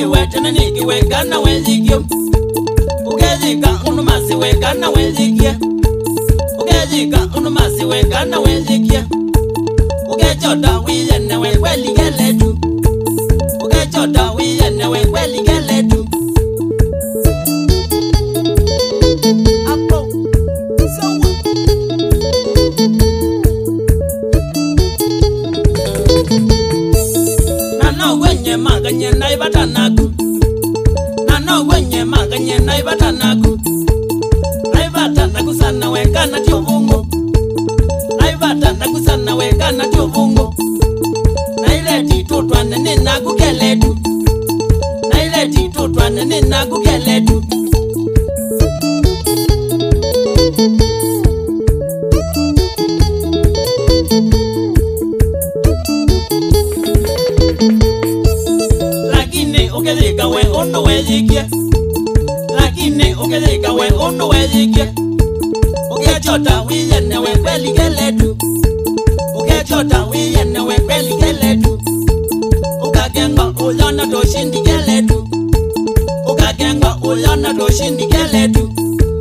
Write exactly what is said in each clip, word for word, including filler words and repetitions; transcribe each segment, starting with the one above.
wete na niki weka na wezikio Ugezika unumasi weka na wezikia Ugezika unumasi weka na wezikia Ugechota wiye na wekweli geletu Ugechota wiye na wekweli geletu Apo Sawa Nana wenye maganye na ibatanaku Nana wenye maganye na ibatanaku Na ibatanaku sana weka na tio vungo Na ibatanaku sana weka na tio vungo Na ile tito tuane nina kukeletu Na ile tito tuane nina kukeletu Lakini ukelika we uno wezikia Lakini ukelika we uno wezikia Ukechota wiyene we kweli geletu Ukechota wiyene we kweli geletu Ukagenga ulona doshindi geletu Ukagenga ulona doshindi geletu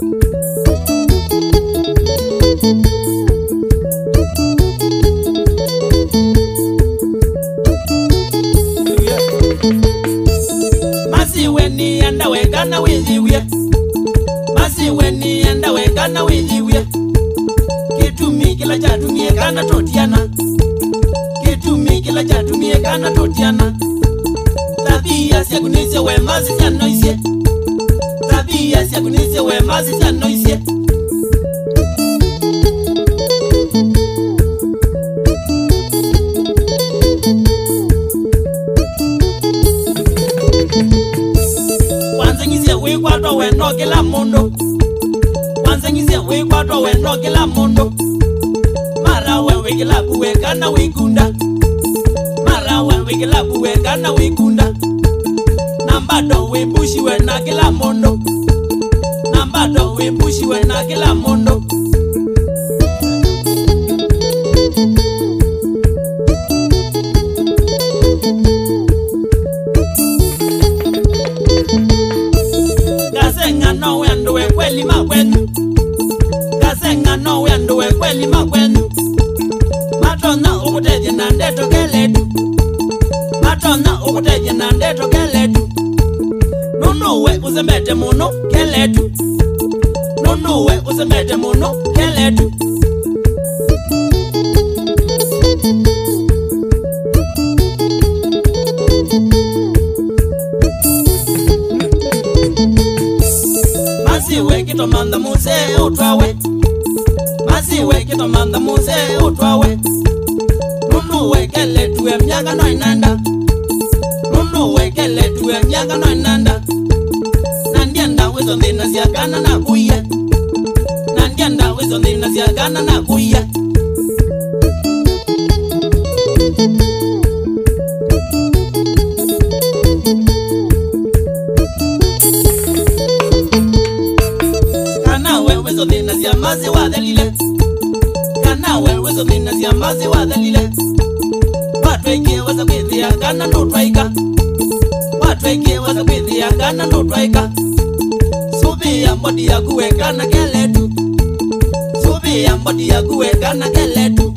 Masi weni enda wekana wiziwia Masi weni enda wekana wiziwia Kitumi kila chatumie kana totiana Kitumi kila chatumie kana totiana Tabia siya kunise we masi siya noisye Tabia siya kunise we masi siya noisye Wanzengize we kwato we no kila mundo Wanzengize we kwato we no kila mundo Mara we we kila kuweka na wikunda Mara we we kila kuweka na wikunda Nambado we pushi we na kila mundo Nambado we pushi we na kila mundo Gasenga no we ando we kweli makwenu Gasenga no we ando we kweli makwenu Matona ukuteje na ndeto keletu Matona ukuteje na ndeto keletu Nunu we uzemete muno keletu Nunu we uzemete muno keletu Masi we kito manda muse utwawe Masi we kito manda muse utwawe Nunu we keletu e myaga no inanda Nunu we keletu e myaga no inanda Nandienda wezo ndina siagana na kuya Nandienda wezo ndina siagana na kuya Kana we wezo ndina siamazi wa dhalile Kana we wezo ndina siamazi wa dhalile Watu eke waza kwithia kana ndo twaika Watu eke waza kwithia kana ndo twaika Subi ya mbodi ya kuweka na keletu Subi ya mbodi ya kuweka na keletu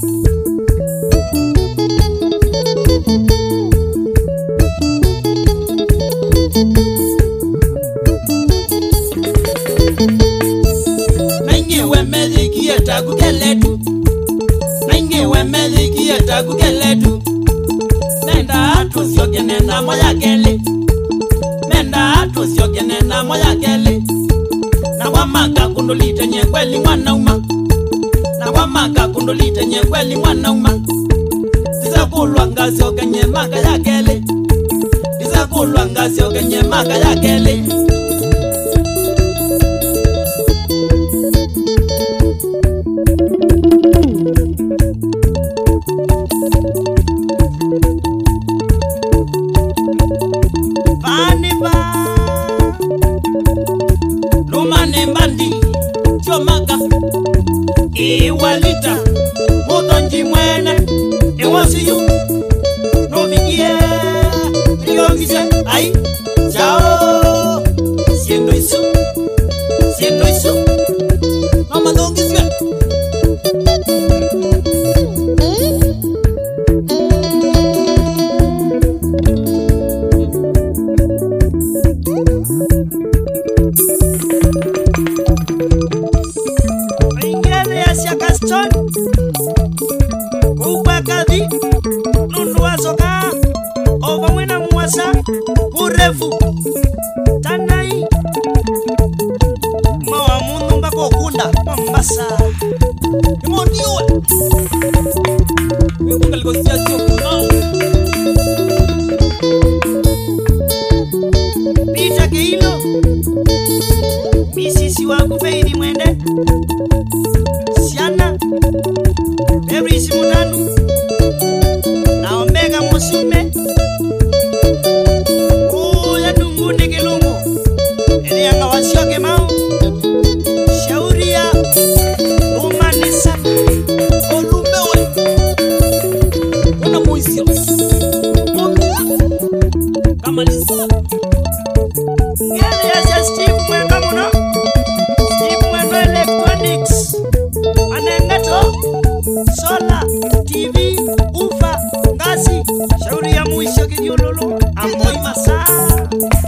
Naingi we mezikie taku keletu Naingi we mezikie taku keletu Nenda atu siogene na moya kele Nenda atu siogene na moya kele Na wamaka kundulite nye kweli mwana uma Na wamaka kundulite nye kweli mwana uma Tisa kulwa ngasi ogenye maka ya kele Tisa kulwa ngasi ogenye maka ya kele Vaniba Lumane mbandi Chomaka Iwalita Mutonji mwene Iwasiyu Novikie Riyongise Ai Ingele ya Siakaston Kupa kadhi Nunua soka Ova mwena mwasa Urefu Tanai Mawa mundu mbako kunda Mombasa Imoniwe Munga likosia choku nao Pita keilo Misisi waku feidi mwende Siana Bebrisi mutanu Na omega musume Uya dungu nikilungu Eli anga wasioke mao Shauria Umane sana Olumewe Wana muisio Kama nisa Ngele ya Steve mweka muna Steve mweka electronics Anengato Sola T V Ufa Ngazi Shauri ya muisio kinyululu Amoi masaa